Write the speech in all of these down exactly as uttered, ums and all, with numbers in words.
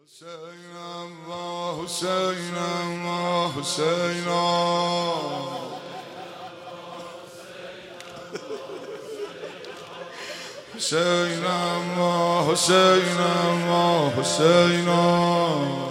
حسینم و حسینم و حسینم حسینم و حسینم و حسینم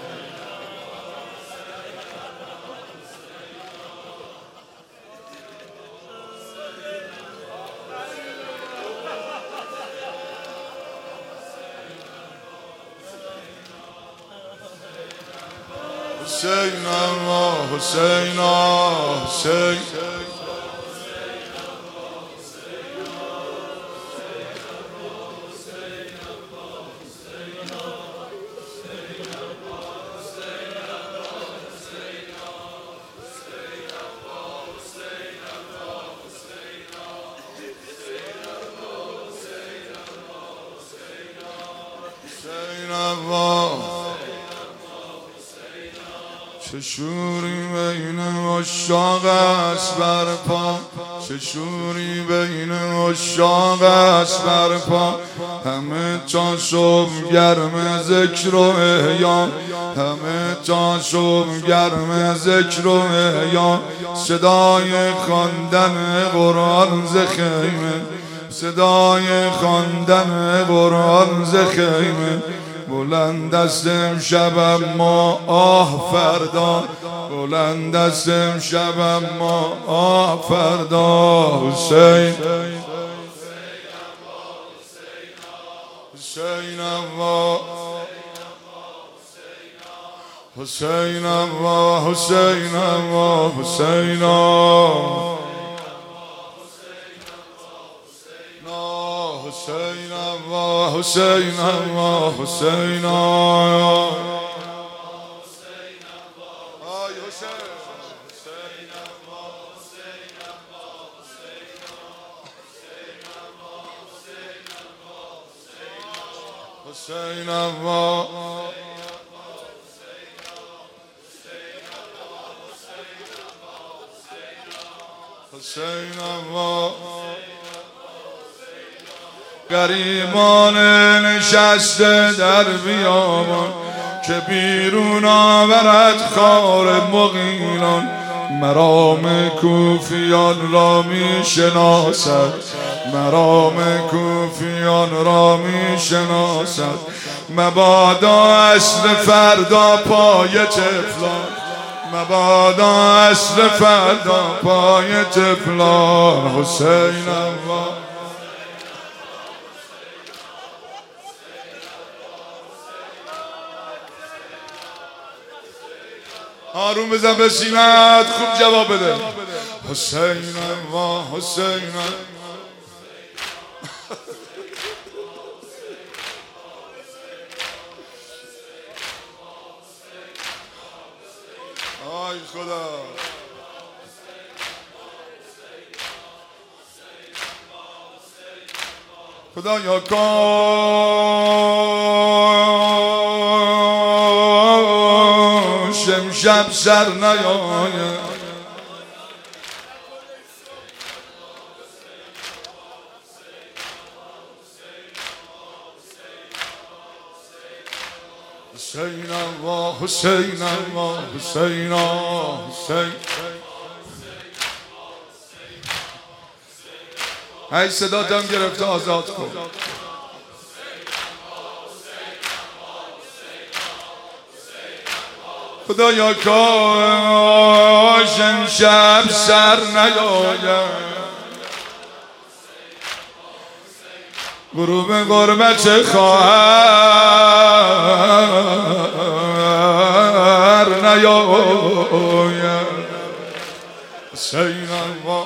حسینم و حسینم حسین چه شوری بین عشاق است برپا، چه شوری بین عشاق است برپا، همه تا صبح گرم ذکر و احیا، همه تا صبح گرم ذکر و احیا، صدای خواندن قرآن ز خیمه، صدای خواندن قرآن ز خیمه، بلند است امشب ما آه فردا، بلند است امشب ما آه فردا. حسین حسینم و حسینم و حسینم و حسینم حسینم و حسینم و حسینم حسینم و حسینم و گریبان نشسته در بیابان که بیرون آورد خار مغیلان، مرام کوفیان را می شناسد، مرام کوفیان را می شناسد، مبادا اصل فردا پای طفلان، مبادا اصل فردا پای طفلان. حسینم و آروم بزن به سینت، خوب جواب بده. حسینم و حسینم آی خدا خدایا کاش امشب سر نیاید، حسینم و حسینم و حسینم حسین. ای صداتم گرفته، آزاد کن. خدایا کاش امشب سر نیاید، غروب غربت خواهر نیاید. حسینم و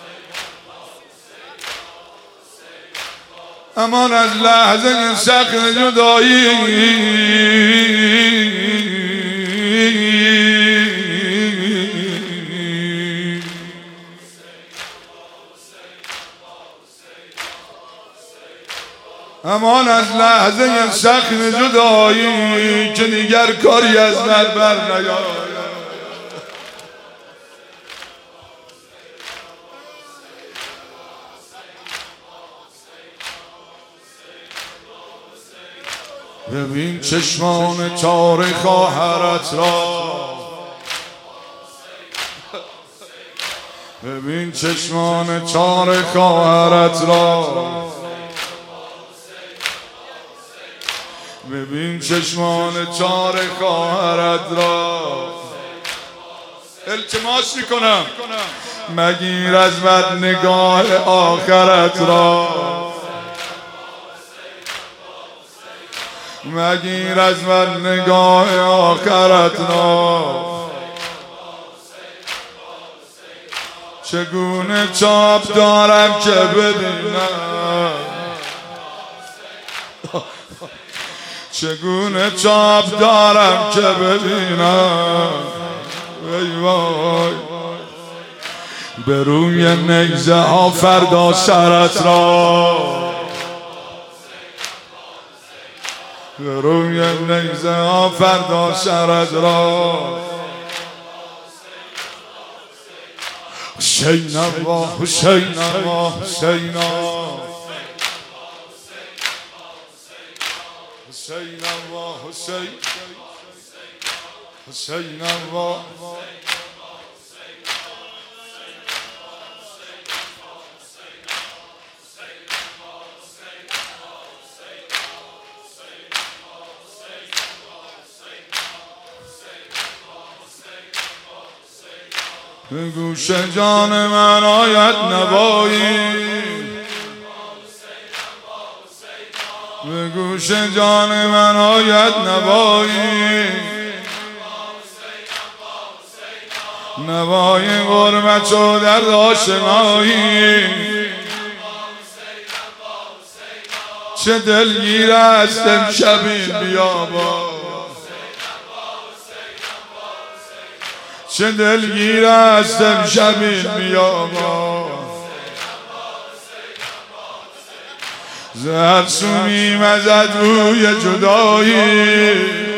امان از لحظه سخت جدایی، امان از لحظه سخت جدایی که دیگر کاری از در بر نیاید. ببین چشمان تار خواهرت را، ببین چشمان تار خواهرت را، ببین چشمان تار خواهرت را. التماس میکنم مگیر از بد نگاه آخرت را، مگیر از بد نگاه آخرت را. چگونه چاپ دارم که ببینم، چگونه چاپ دارم که ببینم، ای وای به روی نیزه ها فردا سرت را، به روی نیزه ها فردا سرت را. حسینم و حسینم و حسینم، حسینم و حسین، حسینم و به گوش جان من آید نوایی، به گوش جان من آید نوایی، نوای غربت و درد آشنایی. چه دلگیر است امشب این بیابان، چه دلگیر است امشب این بیابان. ز هر سو می‌وزد بوی جدایی،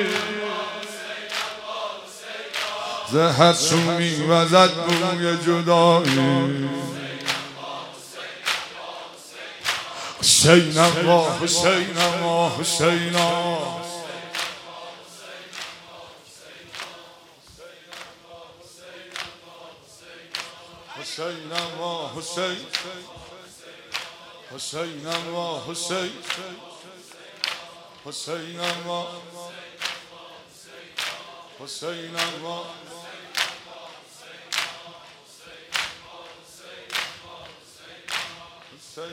ز هر سو می‌وزد بوی جدایی. حسینم و حسینم و حسینم، حسینم و حسین، حسینم و حسین، حسینم و حسینم و حسین.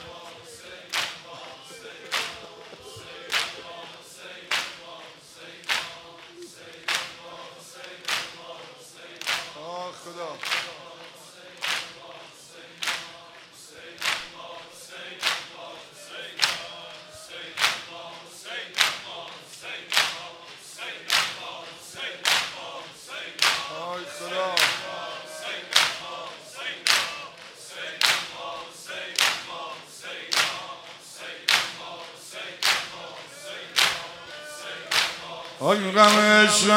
آه خدا آی غم عشقت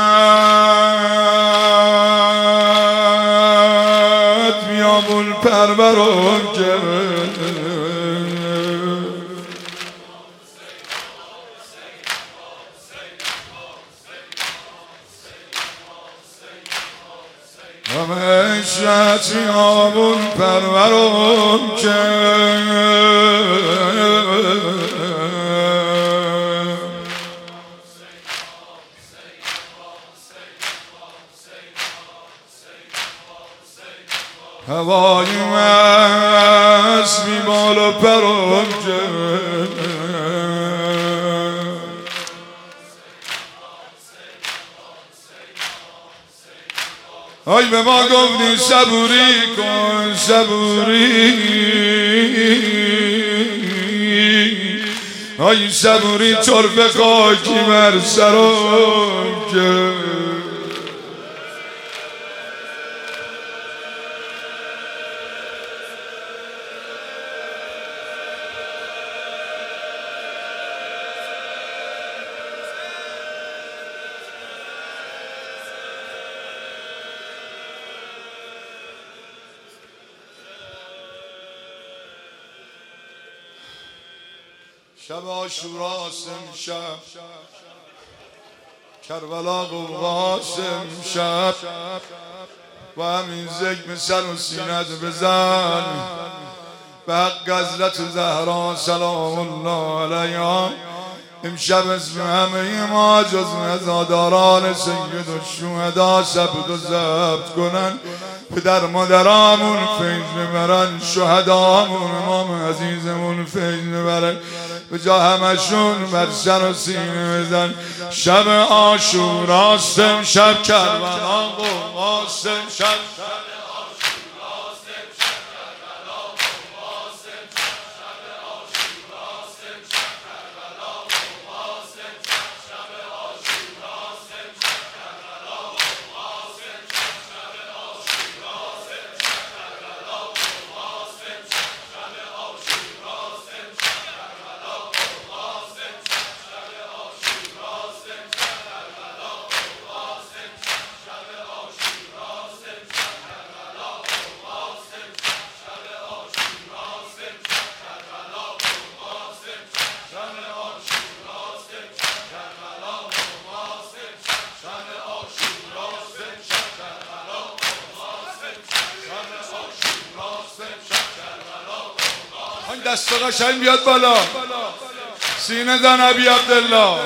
بیابون پروران که غم عشقت بیابون پروران که هوای مست بی بال و پرانجه. آی به ما گفتی صبوری کن صبوری، آی صبوری چرب خاکی بر سرم که شب عاشوراست امشب کربلا قوقاست امشب و همین ذکر سر و سینت بزن به حق حضرت زهرا سلام الله علیها. امشب اسم همه ما جز عزاداران سید الشهدا ثبت و ضبط کنن، پدر مادرامون فیض ببرن، شهدامون امام عزیزمون فیض ببرن، به جا همشون بر سر و سینه بزن. شب عاشوراست امشب کربلا قوقاست امشب دست قشنگ بیاد بالا، سینه زن ابی عبدالله.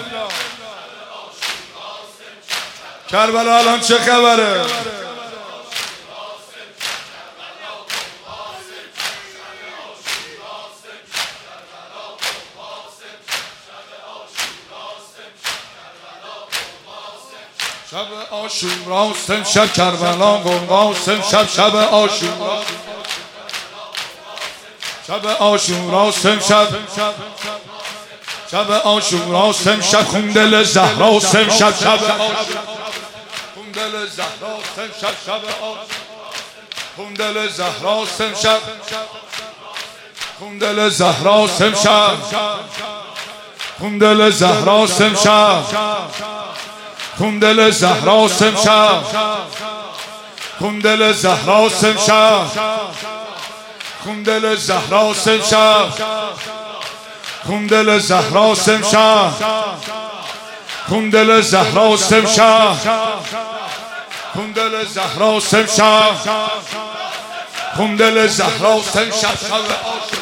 کربلا الان چه خبره؟ شب عاشوراست امشب کربلا قوقاست امشب شب عاشوراست شب عاشوراست امشب شب عاشوراست امشب خون دل زهراست امشب شب خون دل زهراست امشب شب خون دل زهراست امشب خون دل زهراست امشب خون دل زهراست امشب خون دل زهراست امشب خون دل زهراست امشب خون دل زهراست امشب خون دل زهراست امشب خون دل زهراست امشب خون دل زهراست امشب خون دل زهراست امشب